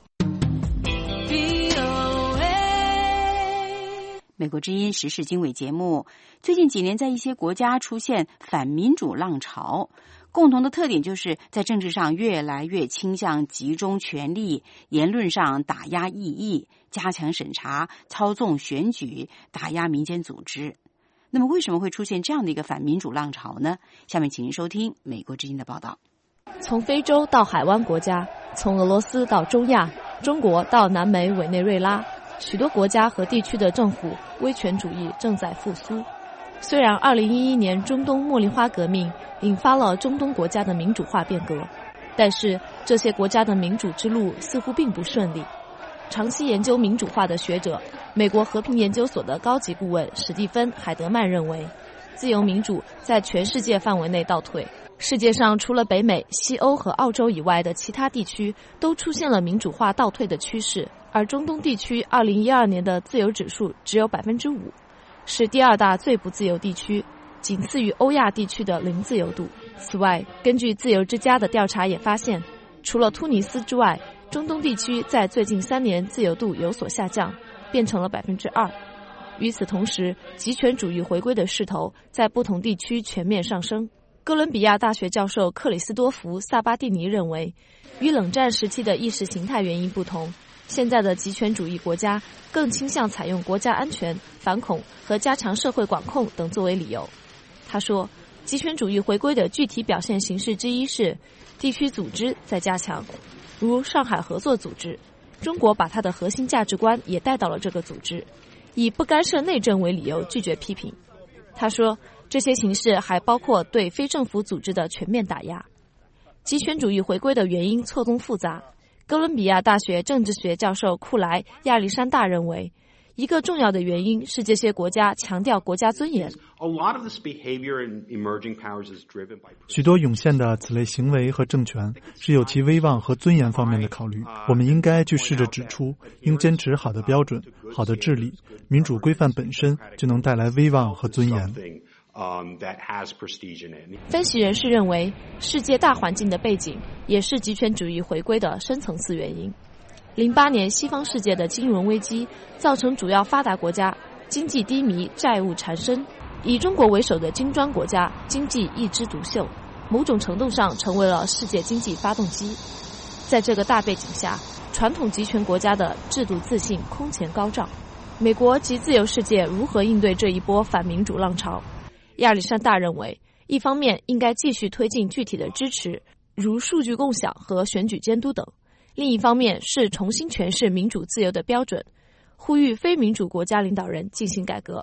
美国之音时事经纬节目，最近几年在一些国家出现反民主浪潮，共同的特点就是在政治上越来越倾向集中权力，言论上打压异议，加强审查，操纵选举，打压民间组织。那么为什么会出现这样的一个反民主浪潮呢？下面请您收听美国之音的报道。 从非洲到海湾国家，从俄罗斯到中亚，中国到南美委内瑞拉，许多国家和地区的政府威权主义正在复苏。虽然2011年中东茉莉花革命引发了中东国家的民主化变革，但是这些国家的民主之路似乎并不顺利。长期研究民主化的学者，美国和平研究所的高级顾问史蒂芬·海德曼认为，自由民主在全世界范围内倒退。世界上除了北美、西欧和澳洲以外的其他地区都出现了民主化倒退的趋势，而中东地区2012年的自由指数只有 5%， 是第二大最不自由地区，仅次于欧亚地区的零自由度。此外，根据自由之家的调查也发现，除了突尼斯之外，中东地区在最近3年自由度有所下降，变成了 2%。 与此同时，极权主义回归的势头在不同地区全面上升。哥伦比亚大学教授克里斯多弗·萨巴蒂尼认为，与冷战时期的意识形态原因不同，现在的极权主义国家更倾向采用国家安全、反恐和加强社会管控等作为理由。他说，极权主义回归的具体表现形式之一是地区组织在加强，如上海合作组织。中国把它的核心价值观也带到了这个组织，以不干涉内政为理由拒绝批评。他说，这些形式还包括对非政府组织的全面打压。极权主义回归的原因错综复杂。哥伦比亚大学政治学教授库莱亚历山大认为，一个重要的原因是这些国家强调国家尊严。 许多涌现的此类行为和政权是有其威望和尊严方面的考虑。我们应该去试着指出，应坚持好的标准、好的治理，民主规范本身就能带来威望和尊严。 分析人士认为，世界大环境的背景也是极权主义回归的深层次原因。08年西方世界的金融危机造成主要发达国家经济低迷、债务缠身，以中国为首的金砖国家经济一枝独秀，某种程度上成为了世界经济发动机。在这个大背景下，传统集权国家的制度自信空前高涨。美国及自由世界如何应对这一波反民主浪潮？亚历山大认为，一方面应该继续推进具体的支持，如数据共享和选举监督等；另一方面是重新诠释民主自由的标准，呼吁非民主国家领导人进行改革。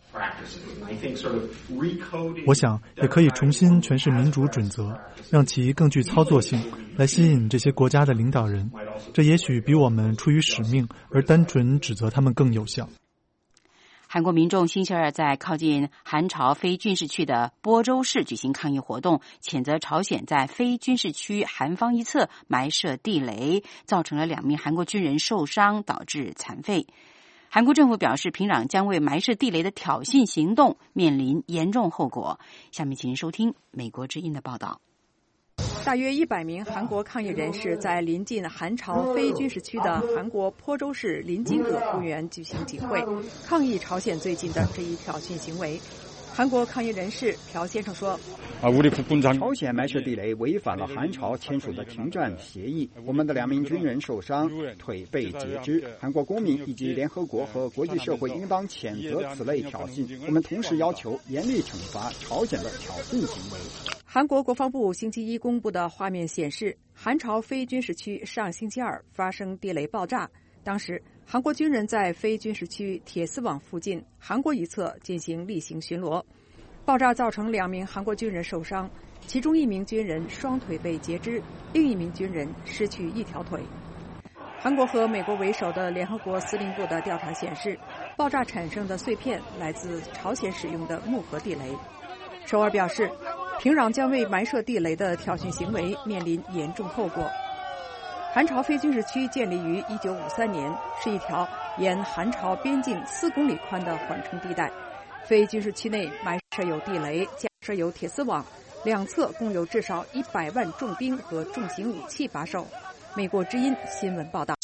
我想也可以重新诠释民主准则，让其更具操作性，来吸引这些国家的领导人。这也许比我们出于使命而单纯指责他们更有效。 韩国民众星期二在靠近韩朝非军事区的播州市举行抗议活动，谴责朝鲜在非军事区韩方一侧埋设地雷，造成了2名韩国军人受伤，导致残废。韩国政府表示，平壤将为埋设地雷的挑衅行动面临严重后果。下面请您收听美国之音的报道。 大约100名韩国抗议人士在临近韩朝非军事区的韩国坡州市临津阁公园举行集会，抗议朝鲜最近的这一挑衅行为。韩国抗议人士朴先生说， 朝鲜埋设地雷违反了韩朝签署的停战协议，我们的2名军人受伤，腿被截肢。韩国公民以及联合国和国际社会应当谴责此类挑衅，我们同时要求严厉惩罚朝鲜的挑衅行为。 韩国国防部星期一公布的画面显示，韩朝非军事区上星期二发生地雷爆炸，当时韩国军人在非军事区铁丝网附近韩国一侧进行例行巡逻，爆炸造成2名韩国军人受伤，其中1名军人双腿被截肢，另1名军人失去1条腿。韩国和美国为首的联合国司令部的调查显示，爆炸产生的碎片来自朝鲜使用的木盒地雷。首尔表示，平壤将为埋设地雷的挑衅行为面临严重后果。 韩朝非军事区建立于1953年，是一条沿韩朝边境4公里宽的缓冲地带。非军事区内埋设有地雷，架设有铁丝网，两侧共有至少100万重兵和重型武器把守。美国之音新闻报道。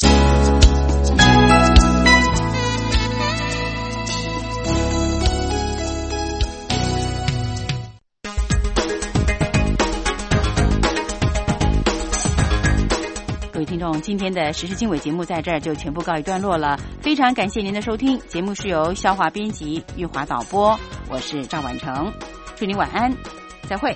各位听众，今天的时事经纬节目在这儿就全部告一段落了，非常感谢您的收听。节目是由肖华编辑、玉华导播，我是赵婉成，祝您晚安，再会。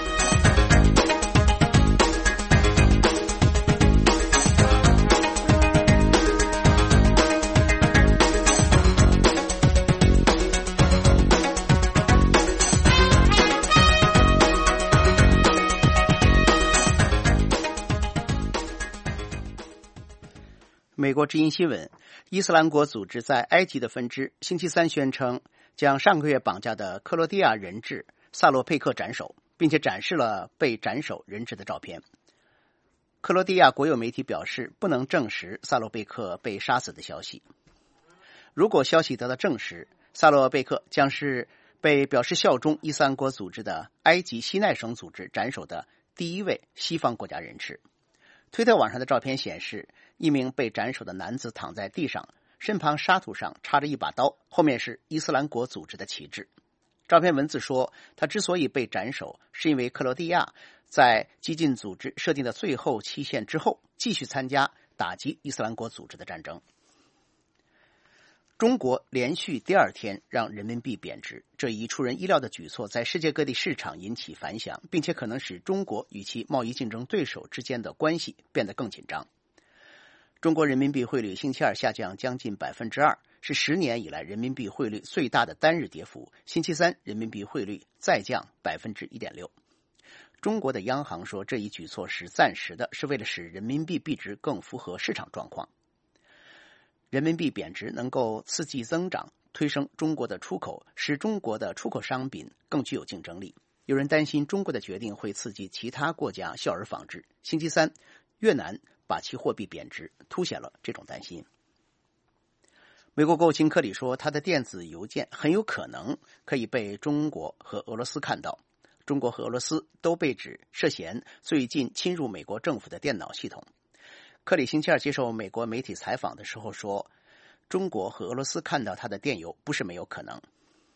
美国之音新闻，伊斯兰国组织在埃及的分支星期三宣称将上个月绑架的克罗地亚人质萨洛佩克斩首，并且展示了被斩首人质的照片。克罗地亚国有媒体表示不能证实萨洛贝克被杀死的消息。如果消息得到证实，萨洛贝克将是被表示效忠伊斯兰国组织的埃及西奈省组织斩首的第一位西方国家人质。推特网上的照片显示，一名被斩首的男子躺在地上，身旁沙土上插着一把刀，后面是伊斯兰国组织的旗帜。照片文字说，他之所以被斩首，是因为克罗地亚在激进组织设定的最后期限之后，继续参加打击伊斯兰国组织的战争。中国连续第2天让人民币贬值，这一出人意料的举措在世界各地市场引起反响，并且可能使中国与其贸易竞争对手之间的关系变得更紧张。中国人民币汇率星期二下降将近 2%， 是10年以来人民币汇率最大的单日跌幅。星期三人民币汇率再降 1.6%。中国的央行说，这一举措是暂时的，是为了使人民币币值更符合市场状况。人民币贬值能够刺激增长，推升中国的出口，使中国的出口商品更具有竞争力。有人担心中国的决定会刺激其他国家效而仿之。星期三，越南把其货币贬值，凸显了这种担心。美国国务卿克里说，他的电子邮件很有可能可以被中国和俄罗斯看到。中国和俄罗斯都被指涉嫌最近侵入美国政府的电脑系统。克里星期二接受美国媒体采访的时候说，中国和俄罗斯看到他的电邮不是没有可能。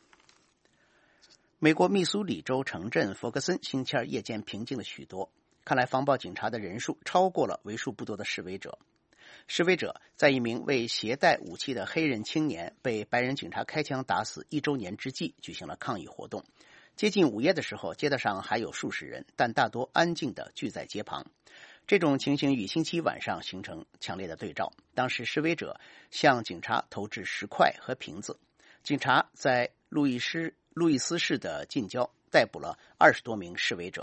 美国密苏里州城镇弗格森星期二夜间平静了许多，看来防暴警察的人数超过了为数不多的示威者。示威者在一名为携带武器的黑人青年被白人警察开枪打死1周年之际举行了抗议活动。接近午夜的时候，街道上还有数十人，但大多安静地聚在街旁。这种情形与星期一晚上形成强烈的对照。当时示威者向警察投掷石块和瓶子，警察在路易斯市的近郊逮捕了20多名示威者。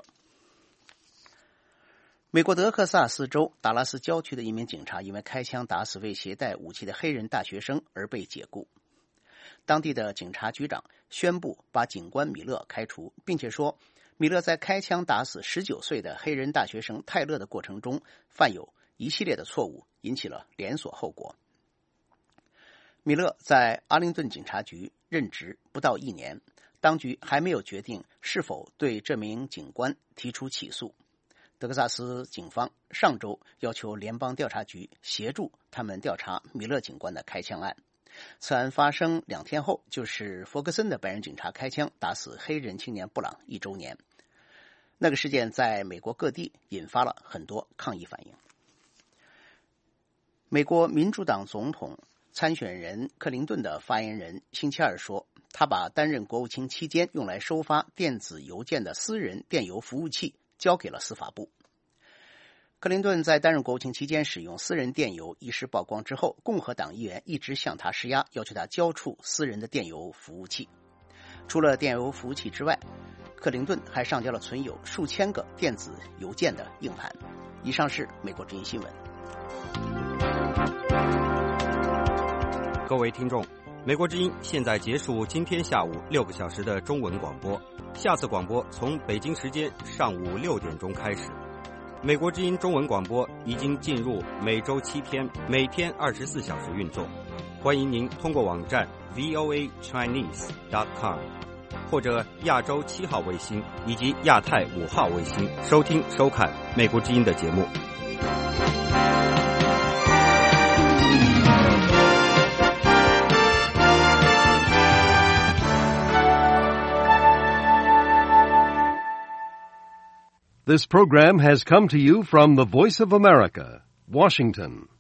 美国德克萨斯州达拉斯郊区的一名警察因为开枪打死未携带武器的黑人大学生而被解雇。当地的警察局长宣布把警官米勒开除，并且说米勒在开枪打死19岁的黑人大学生泰勒的过程中犯有一系列的错误，引起了连锁后果。米勒在阿灵顿警察局任职不到1年，当局还没有决定是否对这名警官提出起诉。德克萨斯警方上周要求联邦调查局协助他们调查米勒警官的开枪案。此案发生2天后，就是弗格森的白人警察开枪打死黑人青年布朗1周年。那个事件在美国各地引发了很多抗议反应。美国民主党总统参选人克林顿的发言人星期二说，他把担任国务卿期间用来收发电子邮件的私人电邮服务器交给了司法部。克林顿在担任国务卿期间使用私人电邮一时曝光之后，共和党议员一直向他施压，要求他交出私人的电邮服务器。除了电邮服务器之外，克林顿还上交了存有数千个电子邮件的硬盘。以上是美国之音新闻。 各位听众，美国之音现在结束今天下午6个小时的中文广播，下次广播从北京时间上午6点钟开始。 美国之音中文广播已经进入每周7天，每天24小时运作。欢迎您通过网站 voachinese.com 或者亚洲7号卫星以及亚太5号卫星收听收看美国之音的节目。 This program has come to you from the Voice of America, Washington.